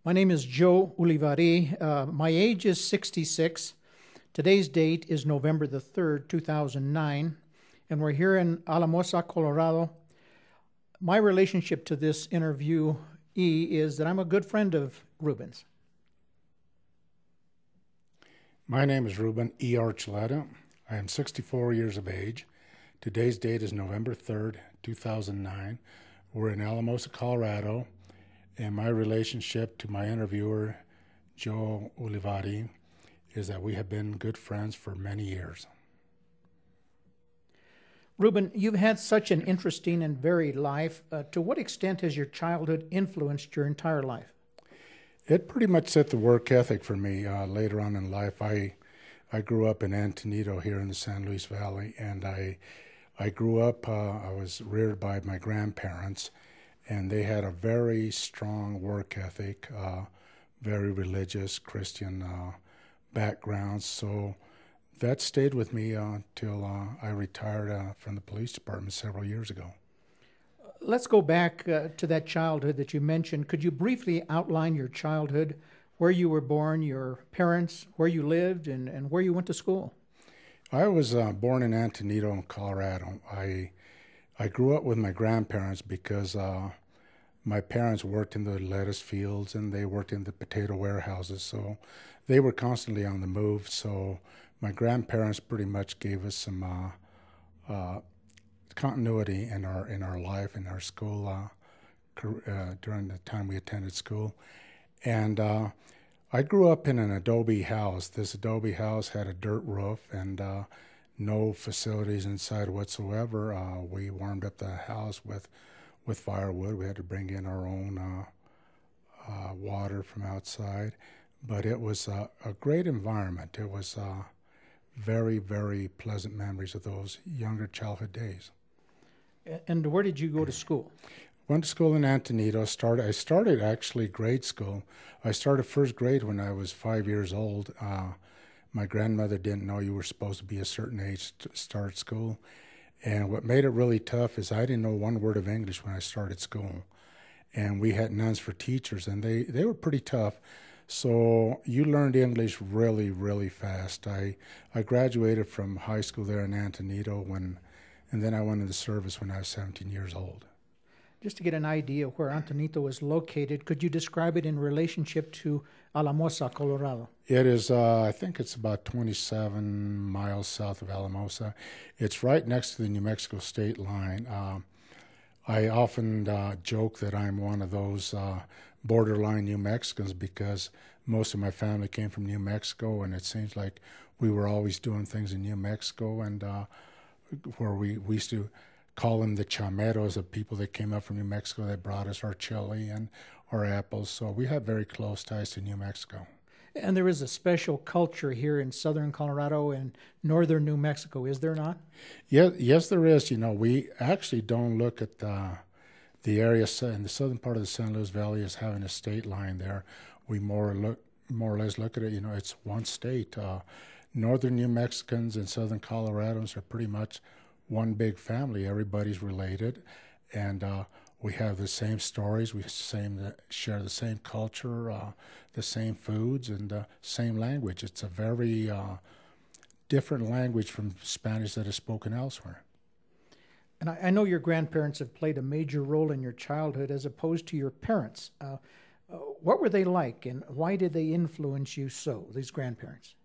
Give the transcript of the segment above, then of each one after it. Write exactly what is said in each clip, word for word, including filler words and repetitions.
My name is Joe Ulivari. Uh, my age is sixty-six. Today's date is November the third, two thousand nine, and we're here in Alamosa, Colorado. My relationship to this interviewee is that I'm a good friend of Ruben's. My name is Ruben E. Archuleta. I am sixty-four years of age. Today's date is November third, two thousand nine. We're in Alamosa, Colorado, and my relationship to my interviewer, Joe Ulivari, is that we have been good friends for many years. Ruben, you've had such an interesting and varied life. Uh, to what extent has your childhood influenced your entire life? It pretty much set the work ethic for me uh, later on in life. I I grew up in Antonito here in the San Luis Valley, and I I grew up, uh, I was reared by my grandparents, and they had a very strong work ethic, uh, very religious Christian uh, backgrounds. So that stayed with me uh, till uh, I retired uh, from the police department several years ago. Let's go back uh, to that childhood that you mentioned. Could you briefly outline your childhood, where you were born, your parents, where you lived, and, and where you went to school? I was uh, born in Antonito, Colorado. I I grew up with my grandparents because uh, my parents worked in the lettuce fields and they worked in the potato warehouses, so they were constantly on the move. So my grandparents pretty much gave us some uh, uh, continuity in our in our life, in our school uh, uh, during the time we attended school. And uh, I grew up in an adobe house. This adobe house had a dirt roof and uh, no facilities inside whatsoever. Uh, we warmed up the house with with firewood. We had to bring in our own uh, uh, water from outside. But it was uh, a great environment. It was uh, very, very pleasant memories of those younger childhood days. And where did you go to school? Went to school in Antonito. Started. I started actually grade school. I started first grade when I was five years old. Uh, my grandmother didn't know you were supposed to be a certain age to start school. And what made it really tough is I didn't know one word of English when I started school. And we had nuns for teachers, and they, they were pretty tough. So you learned English really, really fast. I I graduated from high school there in Antonito, when, and then I went into service when I was seventeen years old. Just to get an idea of where Antonito is located, could you describe it in relationship to Alamosa, Colorado? It is, uh, I think it's about twenty-seven miles south of Alamosa. It's right next to the New Mexico state line. Uh, I often uh, joke that I'm one of those uh, borderline New Mexicans because most of my family came from New Mexico, and it seems like we were always doing things in New Mexico, and uh, where we, we used to call them the chameros, the people that came up from New Mexico that brought us our chili and our apples. So we have very close ties to New Mexico. And there is a special culture here in southern Colorado and northern New Mexico, is there not? Yeah, yes, there is. You know, we actually don't look at the, the area in the southern part of the San Luis Valley as having a state line there. We more look, more or less look at it, you know, it's one state. Uh, northern New Mexicans and southern Coloradans are pretty much one big family. Everybody's related, and uh, we have the same stories. We same share the same culture, uh, the same foods, and the same language. It's a very uh, different language from Spanish that is spoken elsewhere. And I, I know your grandparents have played a major role in your childhood as opposed to your parents. Uh, uh, what were they like, and why did they influence you so, these grandparents?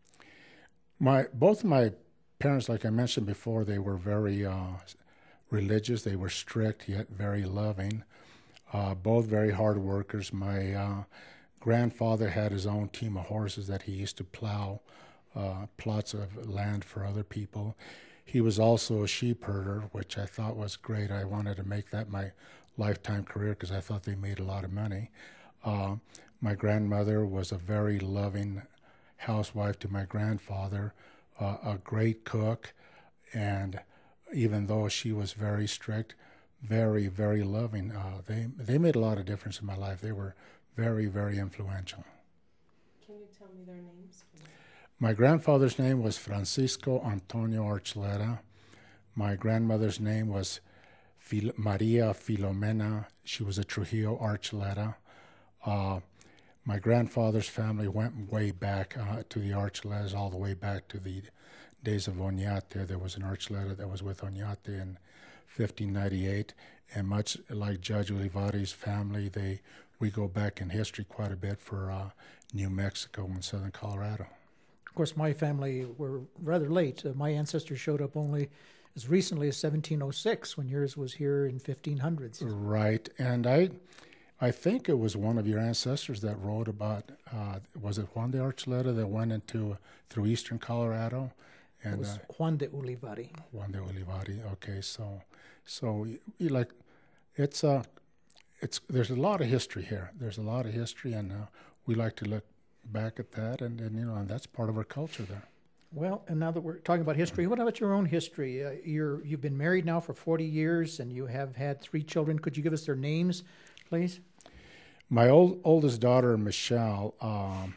My both of my parents, like I mentioned before, they were very uh, religious. They were strict, yet very loving. Uh, both very hard workers. My uh, grandfather had his own team of horses that he used to plow uh, plots of land for other people. He was also a sheep herder, which I thought was great. I wanted to make that my lifetime career because I thought they made a lot of money. Uh, my grandmother was a very loving housewife to my grandfather. Uh, a great cook, and even though she was very strict, very, very loving, uh, they they made a lot of difference in my life. They were very, very influential. Can you tell me their names, please? My grandfather's name was Francisco Antonio Archuleta. My grandmother's name was Fil- Maria Filomena. She was a Trujillo Archuleta. Uh, my grandfather's family went way back uh, to the Archulatas, all the way back to the days of Oñate. There was an Archuleta that was with Oñate in fifteen ninety-eight, and much like Judge Ulivari's family, they we go back in history quite a bit for uh, New Mexico and southern Colorado. Of course, my family were rather late. Uh, my ancestors showed up only as recently as seventeen oh six, when yours was here in fifteen hundreds. Right, and I I think it was one of your ancestors that wrote about, uh, was it Juan de Archuleta that went into, through eastern Colorado? And, It was uh, Juan de Ulivari. Juan de Ulivari, okay, so, so, you, you like, it's, uh, it's, there's a lot of history here. There's a lot of history, and uh, we like to look back at that, and, and, you know, and that's part of our culture there. Well, and now that we're talking about history, what about your own history? Uh, you're, you've been married now for forty years, and you have had three children. Could you give us their names, please? My old, oldest daughter, Michelle, um,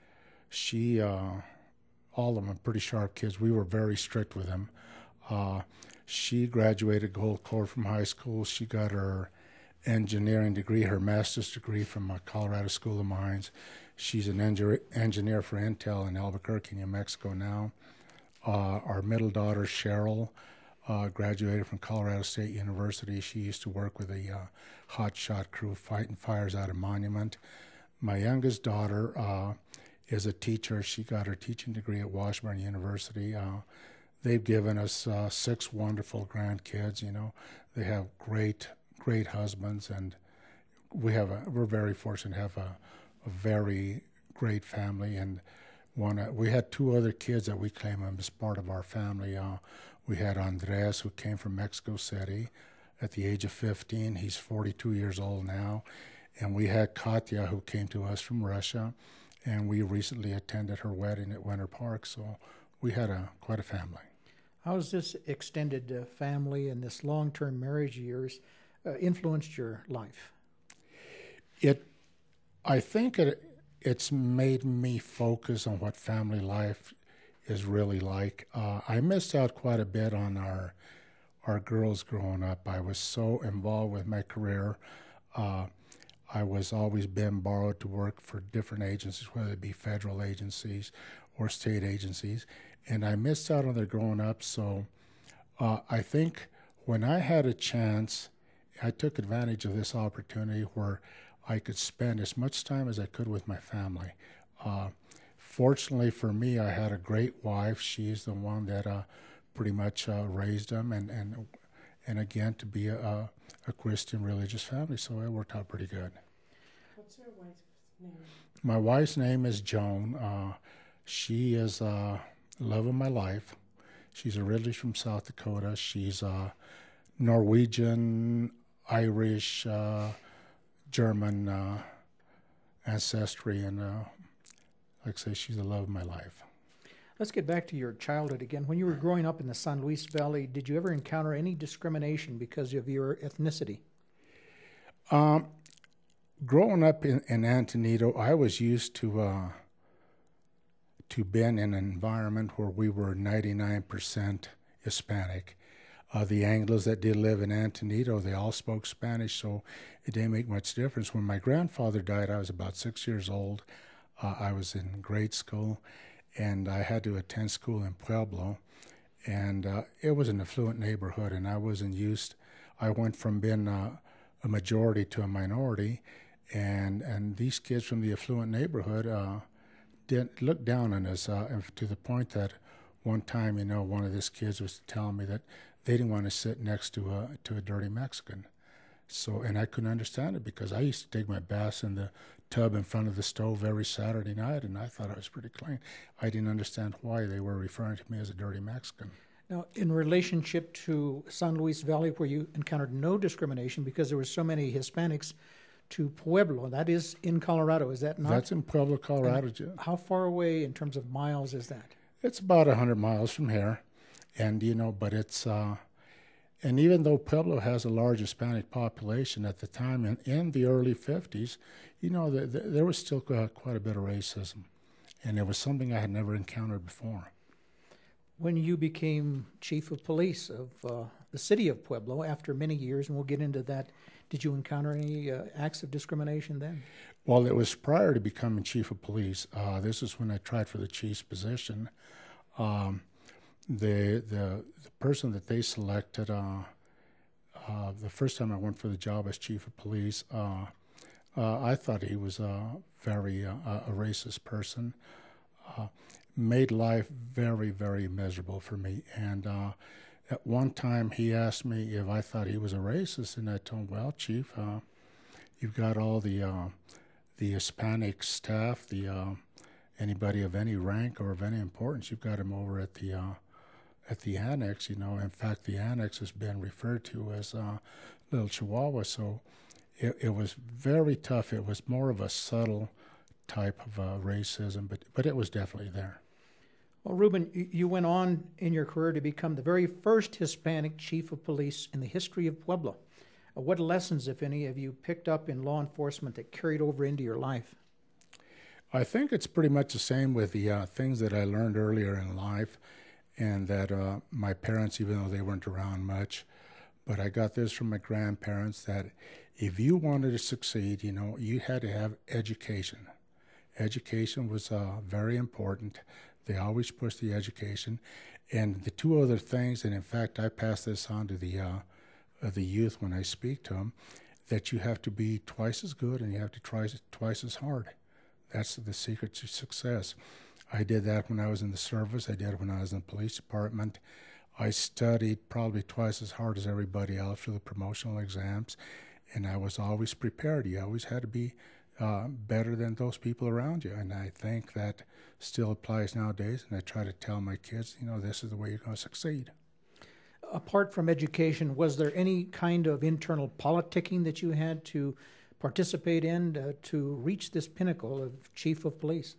she, uh, all of them pretty sharp kids. We were very strict with them. Uh, she graduated Gold Core from high school. She got her engineering degree, her master's degree from uh, Colorado School of Mines. She's an engi- engineer for Intel in Albuquerque, New Mexico now. Uh, our middle daughter, Cheryl, uh, graduated from Colorado State University. She used to work with a uh, hot shot crew fighting fires out of Monument. My youngest daughter uh, is a teacher. She got her teaching degree at Washburn University. Uh, they've given us uh, six wonderful grandkids. You know, they have great, great husbands, and we have a. We're very fortunate to have a, a very great family. And one, uh, we had two other kids that we claim as part of our family. Uh, we had Andres, who came from Mexico City at the age of fifteen. He's forty-two years old now. And we had Katya, who came to us from Russia, and we recently attended her wedding at Winter Park. So we had a quite a family. How has this extended uh, family and this long-term marriage years uh, influenced your life? It, I think it, it's made me focus on what family life is really like. Uh, I missed out quite a bit on our our girls growing up. I was so involved with my career. Uh, I was always being borrowed to work for different agencies, whether it be federal agencies or state agencies, and I missed out on their growing up. So uh, I think when I had a chance, I took advantage of this opportunity where I could spend as much time as I could with my family. Uh, fortunately for me, I had a great wife. She's the one that uh, pretty much uh, raised them, and, and and again, to be a, a Christian religious family, so it worked out pretty good. What's your wife's name? My wife's name is Joan. Uh, she is uh, love of my life. She's originally from South Dakota. She's uh, Norwegian, Irish, uh, German uh, ancestry, and uh, like I say, she's the love of my life. Let's get back to your childhood again. When you were growing up in the San Luis Valley, did you ever encounter any discrimination because of your ethnicity? Um, growing up in, in Antonito, I was used to uh, to being in an environment where we were ninety-nine percent Hispanic. Uh, the Anglos that did live in Antonito, they all spoke Spanish, so it didn't make much difference. When my grandfather died, I was about six years old. Uh, I was in grade school, and I had to attend school in Pueblo, and uh, it was an affluent neighborhood, and I wasn't used. I went from being uh, a majority to a minority, and and these kids from the affluent neighborhood uh, didn't look down on us, uh, and to the point that one time, you know, one of these kids was telling me that they didn't want to sit next to a to a dirty Mexican. So, and I couldn't understand it because I used to take my baths in the tub in front of the stove every Saturday night, and I thought I was pretty clean. I didn't understand why they were referring to me as a dirty Mexican. Now, in relationship to San Luis Valley, where you encountered no discrimination because there were so many Hispanics, to Pueblo, that is in Colorado, is that not? That's in Pueblo, Colorado. And how far away in terms of miles is that? It's about one hundred miles from here, and, you know, but it's, uh, and even though Pueblo has a large Hispanic population at the time, in, in the early fifties, you know, the, the, there was still uh, quite a bit of racism, and it was something I had never encountered before. When you became chief of police of uh, the city of Pueblo after many years, and we'll get into that Did you encounter any uh, acts of discrimination then? Well, it was prior to becoming chief of police. Uh, this is when I tried for the chief's position. Um, the, the the person that they selected, uh, uh, the first time I went for the job as chief of police, uh, uh, I thought he was a very uh, a racist person. Uh, made life very, very miserable for me. And uh, at one time he asked me if I thought he was a racist, and I told him, well, Chief, uh, you've got all the uh, the Hispanic staff, the uh, anybody of any rank or of any importance, you've got him over at the uh, at the annex. You know, in fact, the annex has been referred to as uh, Little Chihuahua. So it, it was very tough. It was more of a subtle type of uh, racism, but but it was definitely there. Well, Ruben, you went on in your career to become the very first Hispanic chief of police in the history of Pueblo. Uh, what lessons, if any, have you picked up in law enforcement that carried over into your life? I think it's pretty much the same with the uh, things that I learned earlier in life, and that uh, my parents, even though they weren't around much, but I got this from my grandparents, that if you wanted to succeed, you know, you had to have education. Education was uh, very important. They always pushed the education. And the two other things, and in fact, I pass this on to the uh, uh, the youth when I speak to them, that you have to be twice as good and you have to try twice as hard. That's the secret to success. I did that when I was in the service. I did it when I was in the police department. I studied probably twice as hard as everybody else for the promotional exams, and I was always prepared. You always had to be uh, better than those people around you, and I think that still applies nowadays, and I try to tell my kids, you know, this is the way you're going to succeed. Apart from education, was there any kind of internal politicking that you had to participate in uh, to reach this pinnacle of chief of police?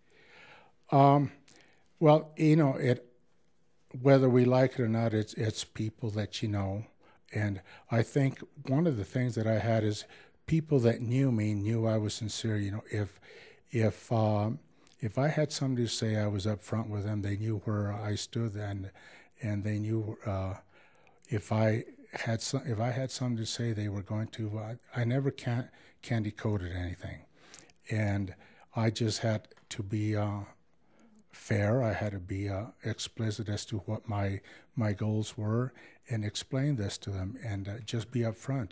Um, well, you know, it whether we like it or not, it's it's people that you know, and I think one of the things that I had is people that knew me knew I was sincere. You know, if if um, if I had somebody to say I was up front with them, they knew where I stood, and and they knew uh, if I had some, if I had something to say, they were going to. Uh, I never can, candy coated anything, and I just had to be uh, fair. I had to be uh, explicit as to what my my goals were, and explain this to them, and uh, just be upfront.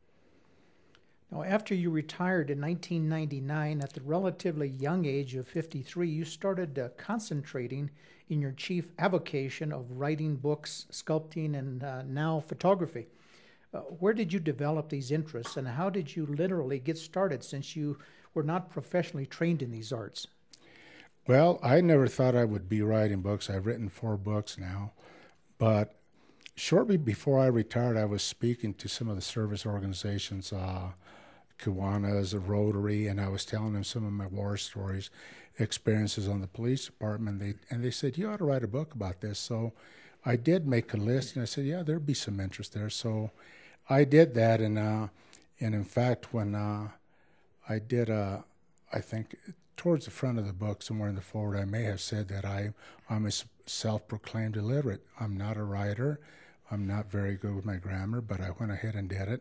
Now, after you retired in nineteen ninety-nine, at the relatively young age of fifty-three, you started uh, concentrating in your chief avocation of writing books, sculpting, and uh, now photography. Uh, where did you develop these interests, and how did you literally get started, since you were not professionally trained in these arts? Well, I never thought I would be writing books. I've written four books now, but shortly before I retired, I was speaking to some of the service organizations, uh, Kiwanis, a Rotary, and I was telling them some of my war stories, experiences on the police department. They, and they said, you ought to write a book about this. So I did make a list, and I said, yeah, there'd be some interest there. So I did that, and uh, and in fact, when uh, I did, uh, I think towards the front of the book, somewhere in the forward, I may have said that I, I'm a self-proclaimed illiterate. I'm not a writer. I'm not very good with my grammar, but I went ahead and did it.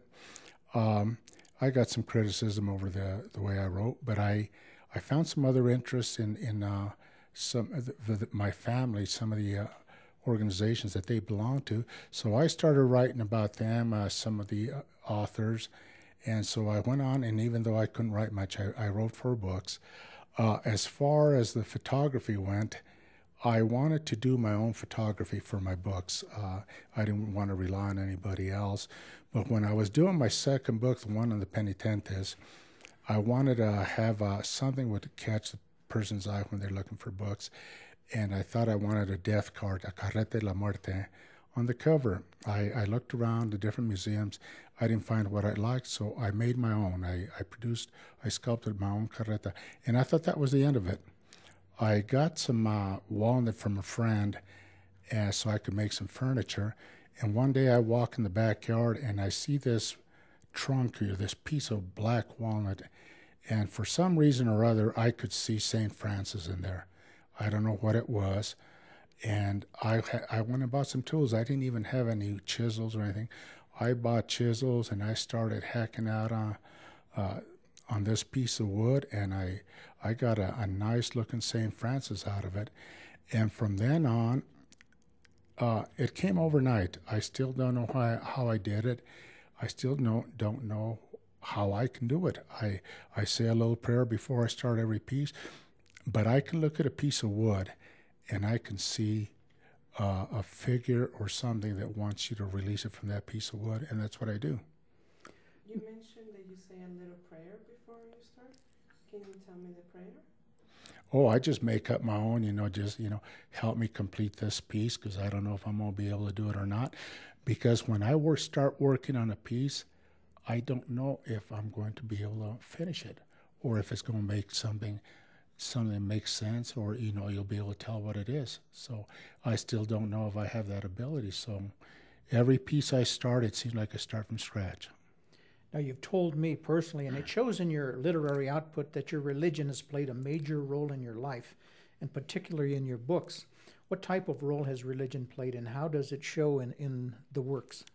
Um, I got some criticism over the, the way I wrote, but I I found some other interests in in uh, some of the, the, my family, some of the uh, organizations that they belong to. So I started writing about them, uh, some of the uh, authors, and so I went on. And even though I couldn't write much, I, I wrote four books. Uh, as far as the photography went, I wanted to do my own photography for my books. Uh, I didn't want to rely on anybody else. But when I was doing my second book, the one on the penitentes, I wanted to have uh, something would catch the person's eye when they're looking for books. And I thought I wanted a death card, a Carreta de la Muerte, on the cover. I, I looked around the different museums. I didn't find what I liked, so I made my own. I, I produced, I sculpted my own carreta, and I thought that was the end of it. I got some uh, walnut from a friend uh, so I could make some furniture. And one day I walk in the backyard and I see this trunk here, this piece of black walnut. And for some reason or other, I could see Saint Francis in there. I don't know what it was. And I, I went and bought some tools. I didn't even have any chisels or anything. I bought chisels and I started hacking out on uh, on this piece of wood, and I I got a, a nice looking Saint Francis out of it. And from then on, uh, it came overnight. I still don't know how I, how I did it. I still don't don't know how I can do it. I I say a little prayer before I start every piece, but I can look at a piece of wood, and I can see uh, a figure or something that wants you to release it from that piece of wood, and that's what I do. You mentioned that you say a little prayer before you start. Can you tell me the prayer? Oh, I just make up my own, you know, just, you know, help me complete this piece because I don't know if I'm going to be able to do it or not. Because when I work, start working on a piece, I don't know if I'm going to be able to finish it or if it's going to make something something that makes sense, or, you know, you'll be able to tell what it is. So I still don't know if I have that ability. So every piece I start, it seems like I start from scratch. Now, you've told me personally, and it shows in your literary output, that your religion has played a major role in your life, and particularly in your books. What type of role has religion played, and how does it show in, in the works?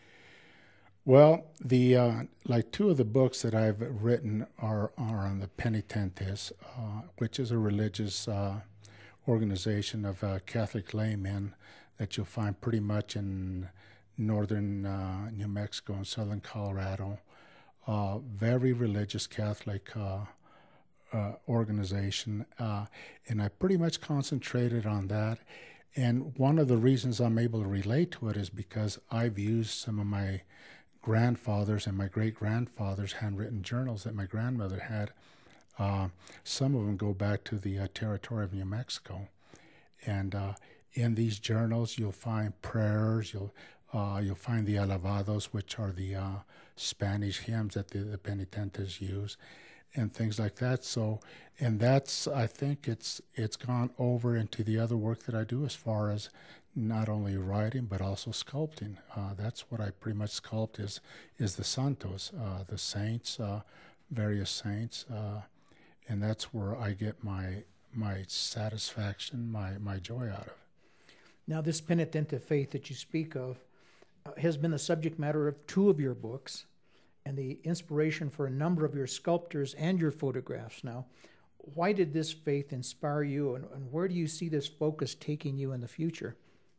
Well, the uh, like two of the books that I've written are, are on the Penitentes, uh, which is a religious uh, organization of uh, Catholic laymen that you'll find pretty much in northern uh, New Mexico and southern Colorado. Uh, very religious Catholic uh, uh, organization, uh, and I pretty much concentrated on that. And one of the reasons I'm able to relate to it is because I've used some of my grandfather's and my great-grandfather's handwritten journals that my grandmother had. Uh, some of them go back to the uh, territory of New Mexico. And uh, in these journals, you'll find prayers, you'll uh, you'll find the alabados, which are the uh, Spanish hymns that the, the penitentes use, and things like that. So, and that's, I think it's it's gone over into the other work that I do as far as not only writing but also sculpting. Uh, that's what I pretty much sculpt is is the santos, uh, the saints, uh, various saints, uh, and that's where I get my my satisfaction, my my joy out of. Now, this penitente faith that you speak of uh, has been the subject matter of two of your books and the inspiration for a number of your sculptures and your photographs. Now, why did this faith inspire you, and, and where do you see this focus taking you in the future?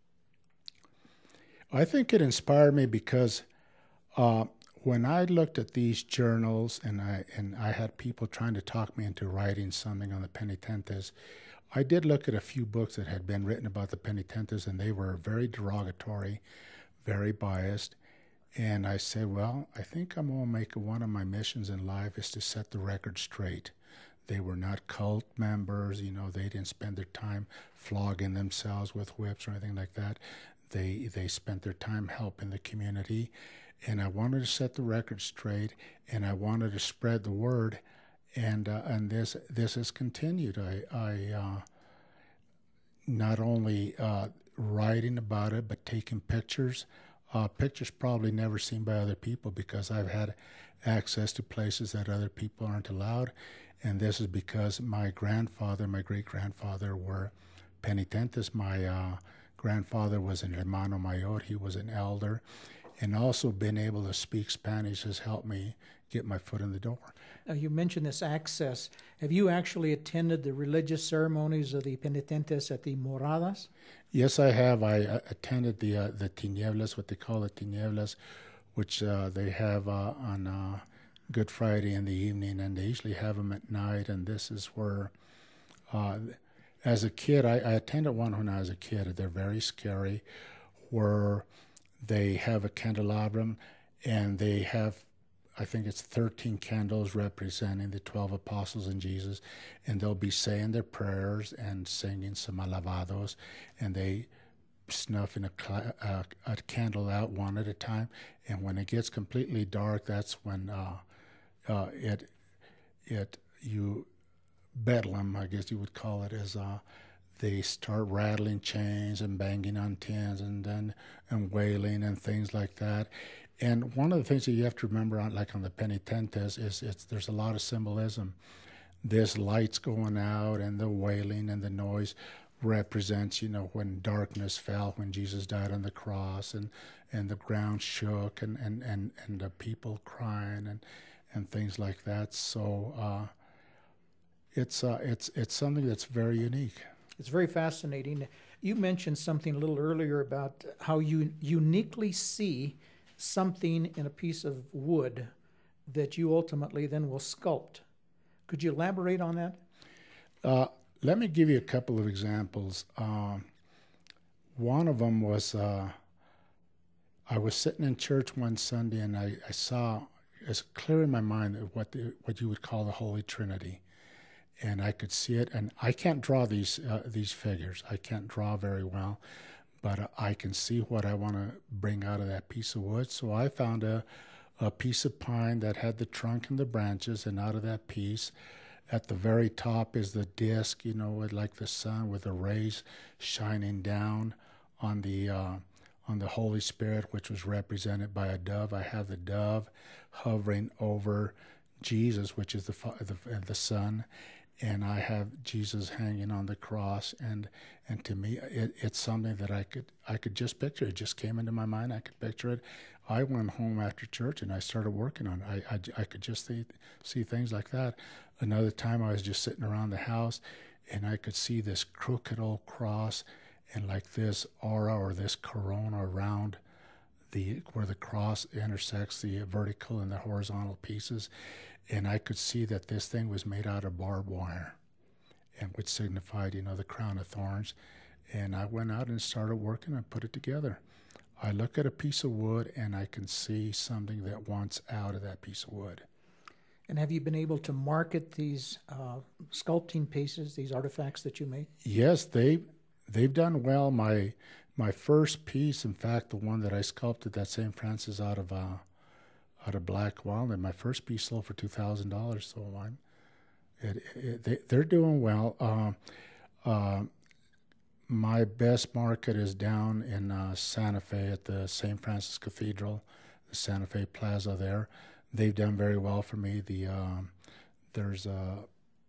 I think it inspired me because uh, when I looked at these journals and I and I had people trying to talk me into writing something on the penitentes, I did look at a few books that had been written about the penitentes, and they were very derogatory, very biased. And I said, well, I think I'm going to make one of my missions in life is to set the record straight. They were not cult members, you know, they didn't spend their time flogging themselves with whips or anything like that. They they spent their time helping the community, and I wanted to set the record straight, and I wanted to spread the word, and uh, and this this has continued. I I uh, not only uh, writing about it, but taking pictures. Uh, pictures probably never seen by other people because I've had access to places that other people aren't allowed, and this is because my grandfather, my great grandfather, were penitentes. My uh, grandfather was an hermano mayor, he was an elder, and also being able to speak Spanish has helped me get my foot in the door. Now, you mentioned this access. Have you actually attended the religious ceremonies of the penitentes at the moradas? Yes, I have. I uh, attended the uh, the tinieblas, what they call the tinieblas, which uh, they have uh, on uh, Good Friday in the evening, and they usually have them at night, and this is where... Uh, As a kid, I, I attended one when I was a kid. They're very scary, where they have a candelabrum and they have, I think it's thirteen candles representing the twelve apostles and Jesus, and they'll be saying their prayers and singing some alabados, and they snuffing a, a, a candle out one at a time, and when it gets completely dark, that's when uh, uh, it it you. Bedlam, I guess you would call it, is uh, they start rattling chains and banging on tins and then and wailing and things like that. And one of the things that you have to remember, on, like on the penitentes, is it's there's a lot of symbolism. There's lights going out and the wailing and the noise, represents, you know, when darkness fell, when Jesus died on the cross, and, and the ground shook, and, and, and, and the people crying, and, and things like that. So uh, it's uh, it's it's something that's very unique. It's very fascinating. You mentioned something a little earlier about how you uniquely see something in a piece of wood that you ultimately then will sculpt. Could you elaborate on that? Uh, let me give you a couple of examples. Um, one of them was uh, I was sitting in church one Sunday, and I, I saw, it's clear in my mind what the, what you would call the Holy Trinity, and I could see it. And I can't draw these uh, these figures. I can't draw very well, but uh, I can see what I want to bring out of that piece of wood. So I found a a piece of pine that had the trunk and the branches, and out of that piece, at the very top is the disc, you know, with like the sun with the rays shining down on the uh, on the Holy Spirit, which was represented by a dove. I have the dove hovering over Jesus, which is the the, the sun, and I have Jesus hanging on the cross. And and to me, it, it's something that I could I could just picture. It just came into my mind. I could picture it. I went home after church and I started working on it. I, I, I could just see, see things like that. Another time I was just sitting around the house and I could see this crooked old cross and like this aura or this corona around the where the cross intersects the vertical and the horizontal pieces. And I could see that this thing was made out of barbed wire, and which signified, you know, the crown of thorns. And I went out and started working and put it together. I look at a piece of wood and I can see something that wants out of that piece of wood. And have you been able to market these uh, sculpting pieces, these artifacts that you made? Yes, they they've done well. My my first piece, in fact, the one that I sculpted, that Saint Francis out of uh, out of black walnut, my first piece sold for two thousand dollars. So I'm, it, it, they, they're doing well. Uh, uh, My best market is down in uh, Santa Fe at the Saint Francis Cathedral, the Santa Fe Plaza there. They've done very well for me. The um, there's a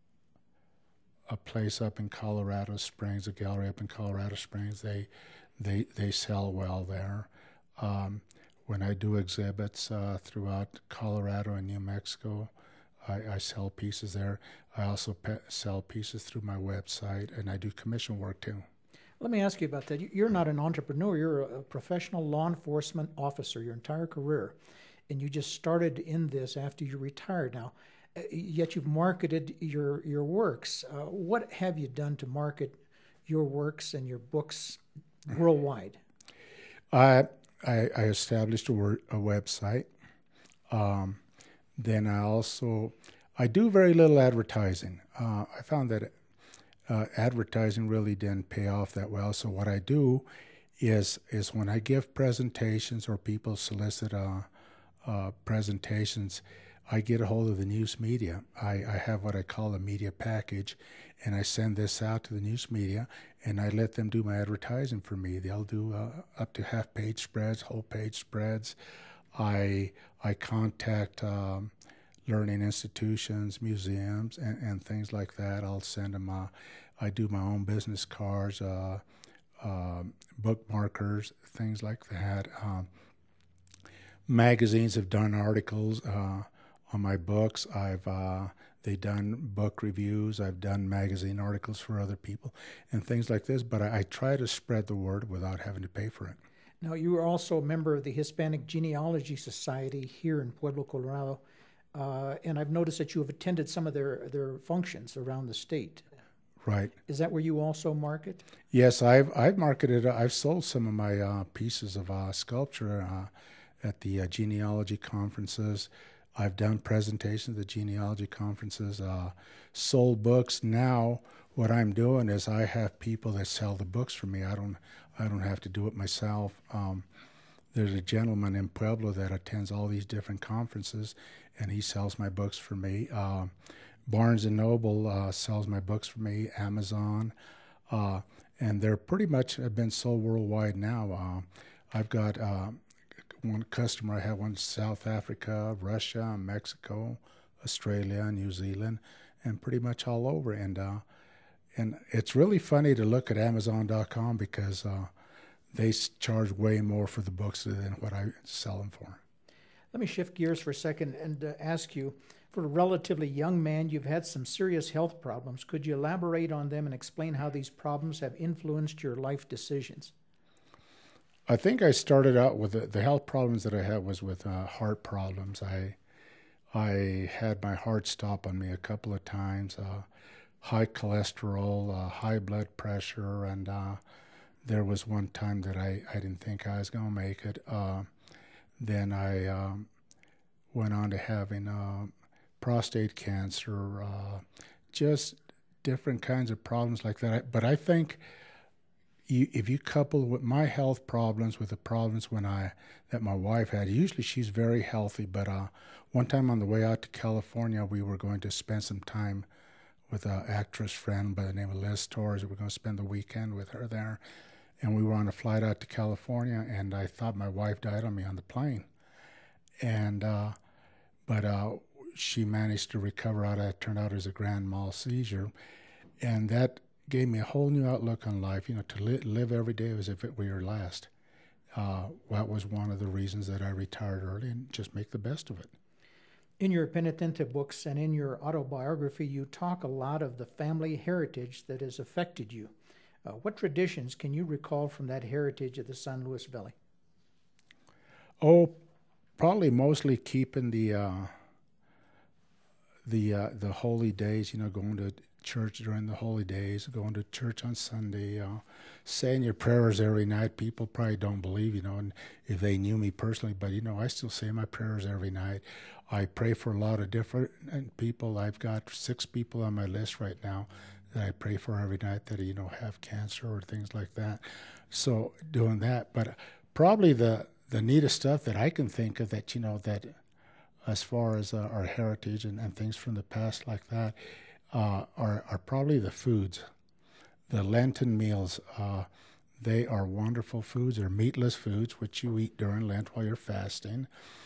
a place up in Colorado Springs, a gallery up in Colorado Springs. They they they sell well there. Um, when I do exhibits uh, throughout Colorado and New Mexico, I, I sell pieces there. I also pe- sell pieces through my website, and I do commission work too. Let me ask you about that. You're not an entrepreneur. You're a professional law enforcement officer your entire career, and you just started in this after you retired now, uh, yet you've marketed your, your works. Uh, what have you done to market your works and your books worldwide? I, I, I established a, word, a website. Um, then I also, I do very little advertising. Uh, I found that Uh, advertising really didn't pay off that well. So what I do is is when I give presentations or people solicit uh, uh, presentations, I get a hold of the news media. I, I have what I call a media package, and I send this out to the news media, and I let them do my advertising for me. They'll do uh, up to half-page spreads, whole-page spreads. I I contact um, learning institutions, museums, and, and things like that. I'll send them, uh, I do my own business cards, uh, uh, bookmarkers, things like that. Um, magazines have done articles uh, on my books. I've uh, they've done book reviews. I've done magazine articles for other people and things like this, but I, I try to spread the word without having to pay for it. Now, you are also a member of the Hispanic Genealogy Society here in Pueblo, Colorado. Uh, and I've noticed that you have attended some of their, their functions around the state. Right. Is that where you also market? Yes, I've I've marketed. I've sold some of my uh, pieces of uh, sculpture uh, at the uh, genealogy conferences. I've done presentations at the genealogy conferences. Uh, sold books. Now, what I'm doing is I have people that sell the books for me. I don't I don't have to do it myself. Um, there's a gentleman in Pueblo that attends all these different conferences, and he sells my books for me. Uh, Barnes and Noble uh, sells my books for me, Amazon, uh, and they're pretty much have been sold worldwide now. Uh, I've got uh, one customer, I have one in South Africa, Russia, Mexico, Australia, New Zealand, and pretty much all over. And uh, and it's really funny to look at Amazon dot com because uh, they s- charge way more for the books than what I sell them for. Let me shift gears for a second and uh, ask you, for a relatively young man, you've had some serious health problems. Could you elaborate on them and explain how these problems have influenced your life decisions? I think I started out with the, the health problems that I had was with uh, heart problems. I I had my heart stop on me a couple of times, uh, high cholesterol, uh, high blood pressure, and uh, there was one time that I, I didn't think I was going to make it. Uh, then I um, went on to having uh, prostate cancer, uh, just different kinds of problems like that. But I think you, if you couple with my health problems with the problems when I that my wife had, usually she's very healthy, but uh, one time on the way out to California, we were going to spend some time with an actress friend by the name of Liz Torres. We were going to spend the weekend with her there. And we were on a flight out to California, and I thought my wife died on me on the plane. And uh, but uh, she managed to recover out of it. It turned out it was a grand mal seizure. And that gave me a whole new outlook on life, you know, to li- live every day as if it were your last. Uh, that was one of the reasons that I retired early and just make the best of it. In your Penitente books and in your autobiography, you talk a lot of the family heritage that has affected you. Uh, what traditions can you recall from that heritage of the San Luis Valley? Oh, probably mostly keeping the uh, the uh, the holy days. You know, going to church during the holy days, going to church on Sunday, uh, saying your prayers every night. People probably don't believe, you know, and if they knew me personally, but you know, I still say my prayers every night. I pray for a lot of different people. I've got six people on my list right now that I pray for every night that, you know, have cancer or things like that. So doing that, but probably the, the neatest stuff that I can think of that, you know, that as far as uh, our heritage and, and things from the past like that, uh, are, are probably the foods. The Lenten meals, uh, they are wonderful foods. They're meatless foods, which you eat during Lent while you're fasting.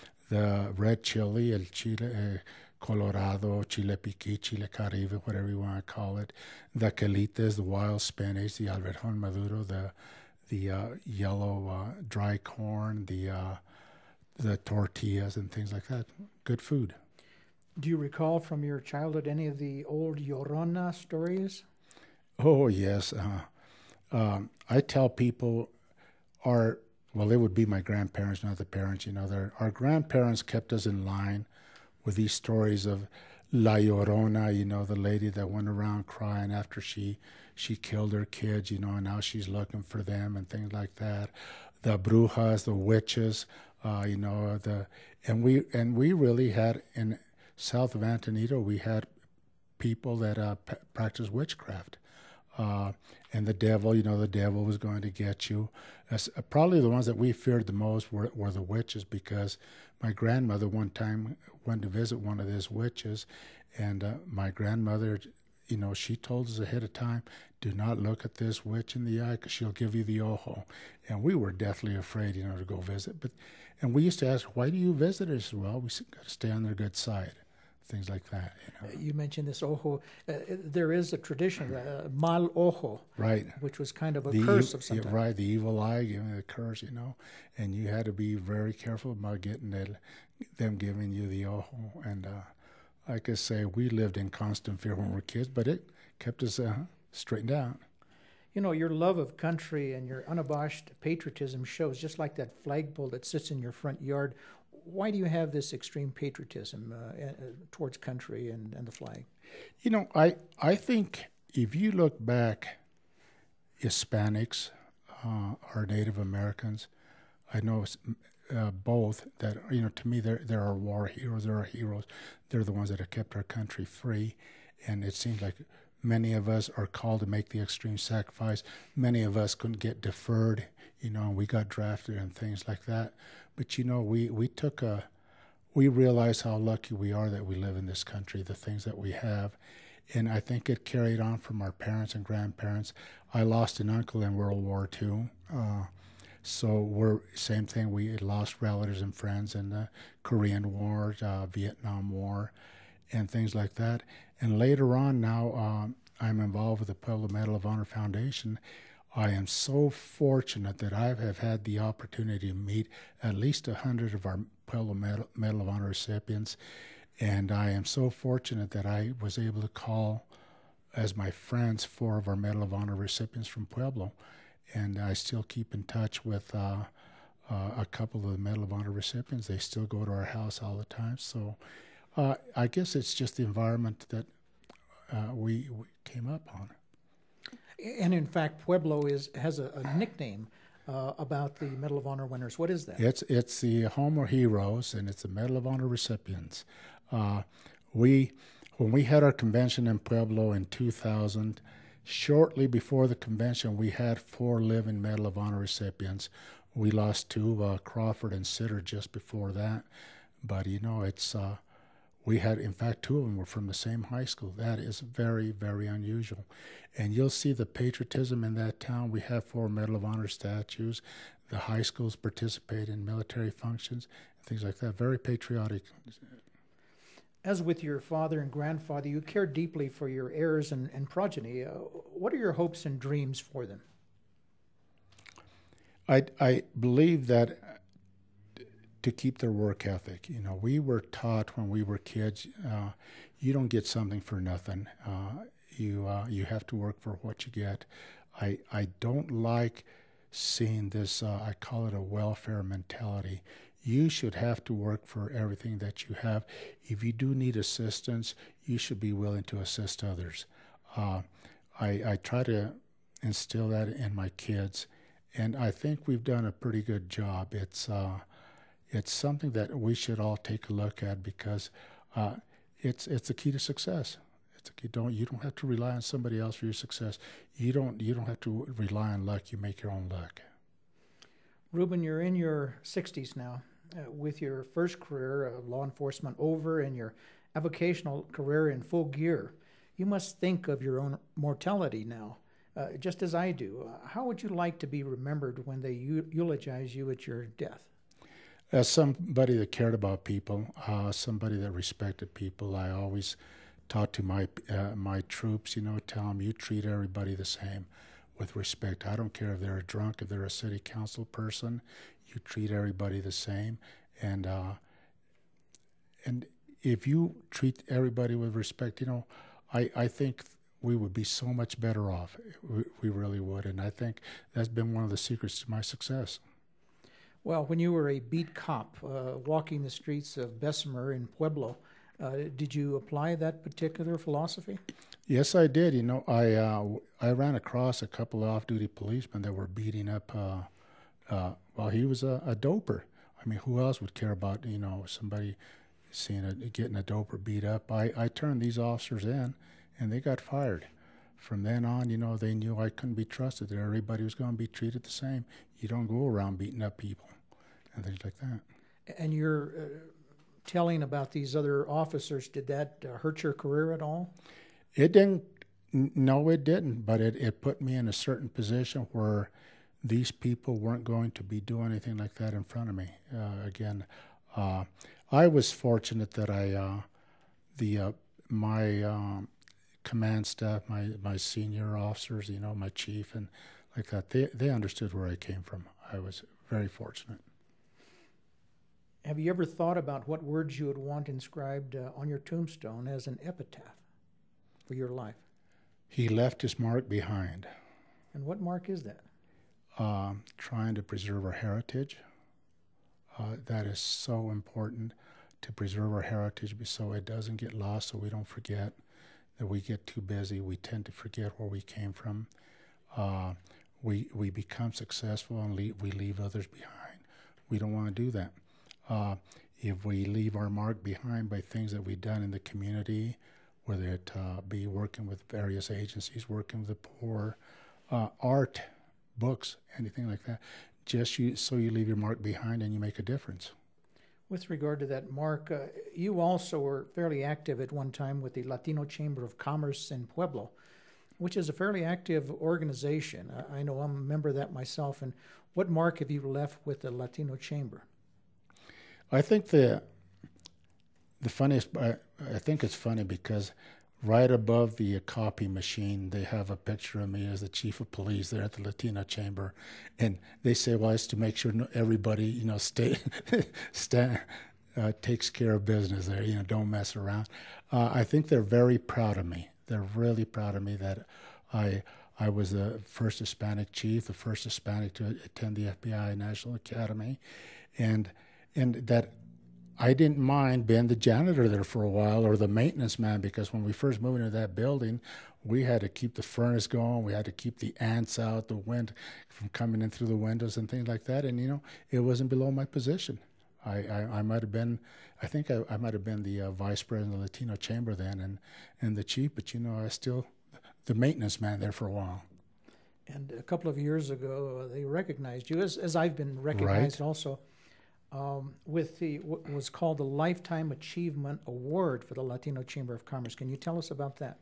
The red chili, el chile eh, colorado, chile piquí, chile caribe, whatever you want to call it. The quelites, the wild spinach, the alverjón maduro, the the uh, yellow uh, dry corn, the uh, the tortillas and things like that. Good food. Do you recall from your childhood any of the old Llorona stories? Oh, yes. Uh, um, I tell people our, well, they would be my grandparents, not the parents, you know. Our grandparents kept us in line with these stories of La Llorona, you know, the lady that went around crying after she she killed her kids, you know, and now she's looking for them and things like that. The brujas, the witches, uh, you know, the and we and we really had in south of Antonito, we had people that uh, p- practiced witchcraft. Uh, and the devil, you know, the devil was going to get you. As, uh, probably the ones that we feared the most were, were the witches, because my grandmother one time went to visit one of these witches, and uh, my grandmother, you know, she told us ahead of time, do not look at this witch in the eye because she'll give you the ojo. And we were deathly afraid, you know, to go visit. But and we used to ask, why do you visit her? She said, well, we got to stay on their good side. Things like that. You know. You mentioned this ojo. Uh, there is a tradition, uh, mal ojo, right, which was kind of a the curse e- of some type. Right, the evil eye giving the curse, you know, and you had to be very careful about getting that, them giving you the ojo. And uh, like I say, we lived in constant fear when we were kids, but it kept us uh, straightened out. You know, your love of country and your unabashed patriotism shows, just like that flagpole that sits in your front yard. Why do you have this extreme patriotism uh, uh, towards country and, and the flag? You know, I I think if you look back, Hispanics, uh, or Native Americans, I know uh, both that, you know, to me, they're, they're our war heroes, they're our heroes. They're the ones that have kept our country free. And it seems like many of us are called to make the extreme sacrifice. Many of us couldn't get deferred, you know, and we got drafted and things like that. But, you know, we, we took a, we realized how lucky we are that we live in this country, the things that we have. And I think it carried on from our parents and grandparents. I lost an uncle in World War Two. Uh, so we're, same thing, we had lost relatives and friends in the Korean War, uh, Vietnam War, and things like that. And later on now, um, I'm involved with the Pueblo Medal of Honor Foundation. I am so fortunate that I have had the opportunity to meet at least a hundred of our Pueblo Medal, Medal of Honor recipients, and I am so fortunate that I was able to call as my friends four of our Medal of Honor recipients from Pueblo, and I still keep in touch with uh, uh, a couple of the Medal of Honor recipients. They still go to our house all the time, so uh, I guess it's just the environment that uh, we, we came up on. And in fact, Pueblo is has a, a nickname uh, about the Medal of Honor winners. What is that? It's it's the Homer Heroes, and it's the Medal of Honor recipients. Uh, we when we had our convention in Pueblo in two thousand, shortly before the convention, we had four living Medal of Honor recipients. We lost two, uh, Crawford and Sitter, just before that. But you know, it's uh, we had, in fact, two of them were from the same high school. That is very, very unusual. And you'll see the patriotism in that town. We have four Medal of Honor statues. The high schools participate in military functions, things like that. Very patriotic. As with your father and grandfather, you care deeply for your heirs and, and progeny. Uh, what are your hopes and dreams for them? I, I believe that to keep their work ethic. You know, we were taught when we were kids, uh, you don't get something for nothing. Uh, you uh, you have to work for what you get. I I don't like seeing this. Uh, I call it a welfare mentality. You should have to work for everything that you have. If you do need assistance, you should be willing to assist others. Uh, I I try to instill that in my kids, and I think we've done a pretty good job. It's uh, It's something that we should all take a look at, because uh, it's it's the key to success. It's a key. Don't you don't have to rely on somebody else for your success. You don't you don't have to rely on luck. You make your own luck. Ruben, you're in your sixties now, uh, with your first career of law enforcement over and your avocational career in full gear. You must think of your own mortality now, uh, just as I do. Uh, how would you like to be remembered when they eu- eulogize you at your death? As somebody that cared about people, uh, somebody that respected people, I always taught to my uh, my troops, you know, tell them you treat everybody the same with respect. I don't care if they're a drunk, if they're a city council person, you treat everybody the same. And uh, and if you treat everybody with respect, you know, I, I think we would be so much better off. We, we really would. And I think that's been one of the secrets to my success. Well, when you were a beat cop uh, walking the streets of Bessemer in Pueblo, uh, did you apply that particular philosophy? Yes, I did. You know, I uh, I ran across a couple of off-duty policemen that were beating up. Uh, uh, well, he was a, a doper. I mean, who else would care about, you know, somebody seeing a, getting a doper beat up? I, I turned these officers in, and they got fired. From then on, you know, they knew I couldn't be trusted, that everybody was going to be treated the same. You don't go around beating up people and things like that. And you're uh, telling about these other officers, did that uh, hurt your career at all? It didn't. No, it didn't. But it, it put me in a certain position where these people weren't going to be doing anything like that in front of me. Uh, again, uh, I was fortunate that I, uh, the uh, my um, command staff, my my senior officers, you know, my chief and like that, they they understood where I came from. I was very fortunate. Have you ever thought about what words you would want inscribed uh, on your tombstone as an epitaph for your life? He left his mark behind. And what mark is that? Uh, trying to preserve our heritage. Uh, that is so important, to preserve our heritage so it doesn't get lost, so we don't forget, that we get too busy. We tend to forget where we came from. Uh, we we become successful and leave, we leave others behind. We don't want to do that. Uh, if we leave our mark behind by things that we've done in the community, whether it uh, be working with various agencies, working with the poor, uh, art, books, anything like that, just you, so you leave your mark behind and you make a difference. With regard to that, Mark, uh, you also were fairly active at one time with the Latino Chamber of Commerce in Pueblo, which is a fairly active organization. I, I know I'm a member of that myself. And what mark have you left with the Latino Chamber? I think the the funniest, I, I think it's funny because right above the uh, copy machine, they have a picture of me as the chief of police there at the Latino Chamber, and they say, well, it's to make sure no, everybody, you know, stay, stay uh, takes care of business there, you know, don't mess around. Uh, I think they're very proud of me. They're really proud of me that I I was the first Hispanic chief, the first Hispanic to attend the F B I National Academy, and and that I didn't mind being the janitor there for a while or the maintenance man, because when we first moved into that building, we had to keep the furnace going, we had to keep the ants out, the wind from coming in through the windows and things like that, and you know, it wasn't below my position. I, I, I might have been, I think I, I might have been the uh, vice president of the Latino Chamber then and, and the chief, but you know, I still, the maintenance man there for a while. And a couple of years ago, uh, they recognized you, as, as I've been recognized Right. also, um, with the what was called the Lifetime Achievement Award for the Latino Chamber of Commerce. Can you tell us about that?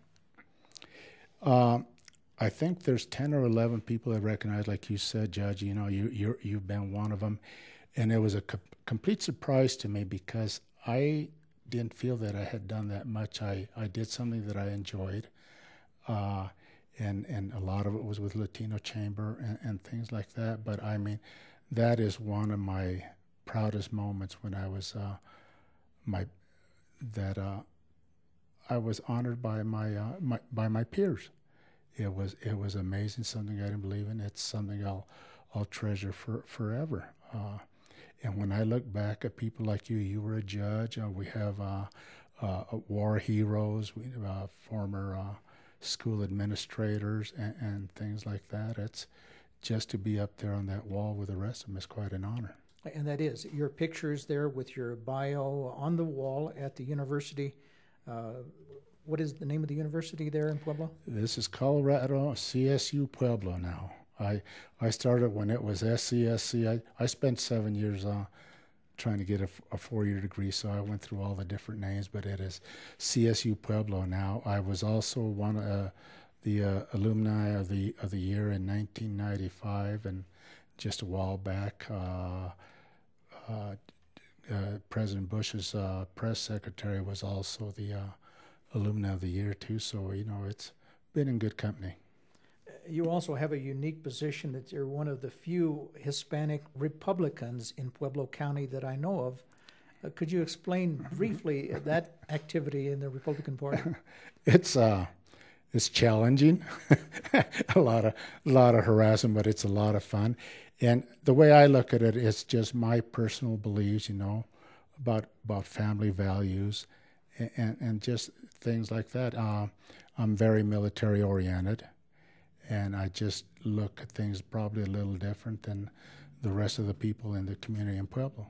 Um, I think there's ten or eleven people that recognize, like you said, Judge, you know, you, you're, you've been one of them. And it was a co- complete surprise to me because I didn't feel that I had done that much. I, I did something that I enjoyed. Uh, and, and a lot of it was with Latino Chamber and, and things like that. But I mean, that is one of my proudest moments when I was, uh, my, that, uh, I was honored by my, uh, my, by my peers. It was, it was amazing, something I didn't believe in. It's something I'll, I'll treasure for, forever. Uh, and when I look back at people like you, you were a judge. Uh, we have uh, uh, war heroes, we uh, former uh, school administrators, and, and things like that. It's just to be up there on that wall with the rest of them is quite an honor. And that is your pictures there with your bio on the wall at the university. Uh, what is the name of the university there in Pueblo? This is Colorado C S U Pueblo now. I I started when it was S C S C. I, I spent seven years uh, trying to get a, a four-year degree, so I went through all the different names, but it is C S U Pueblo now. I was also one of uh, the uh, alumni of the of the year in nineteen ninety-five, and just a while back, uh, uh, uh, President Bush's uh, press secretary was also the uh, alumni of the year too. So you know, it's been in good company. You also have a unique position that you're one of the few Hispanic Republicans in Pueblo County that I know of. Uh, could you explain briefly that activity in the Republican Party? It's uh, it's challenging, a lot of a lot of harassment, but it's a lot of fun. And the way I look at it, it's just my personal beliefs, you know, about about family values, and and, and just things like that. Uh, I'm very military oriented. And I just look at things probably a little different than the rest of the people in the community in Pueblo.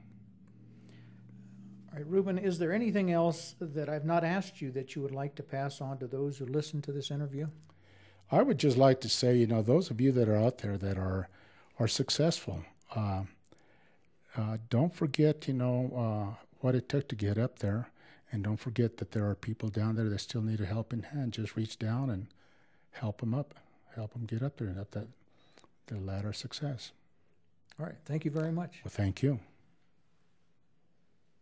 All right, Ruben, is there anything else that I've not asked you that you would like to pass on to those who listen to this interview? I would just like to say, you know, those of you that are out there that are are successful, uh, uh, don't forget, you know, uh, what it took to get up there. And don't forget that there are people down there that still need a helping hand. Just reach down and help them up. Help them get up there and up that the ladder of success. All right. Thank you very much. Well, thank you.